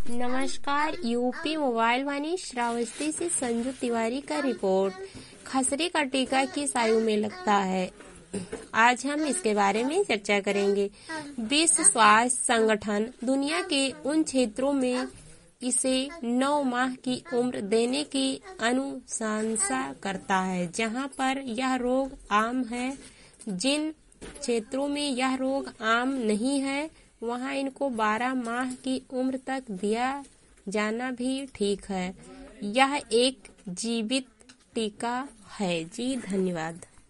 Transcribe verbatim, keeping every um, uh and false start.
नमस्कार। UP mobile वाणी श्रावस्ती से संजू तिवारी का रिपोर्ट। खसरे का टीका किस आयु में लगता है, आज हम इसके बारे में चर्चा करेंगे। विश्व स्वास्थ्य संगठन दुनिया के उन क्षेत्रों में इसे नौ माह की उम्र देने की अनुशंसा करता है जहां पर यह रोग आम है। जिन क्षेत्रों में यह रोग आम नहीं है वहां इनको बारह माह की उम्र तक दिया जाना भी ठीक है। यह एक जीवित टीका है। जी धन्यवाद।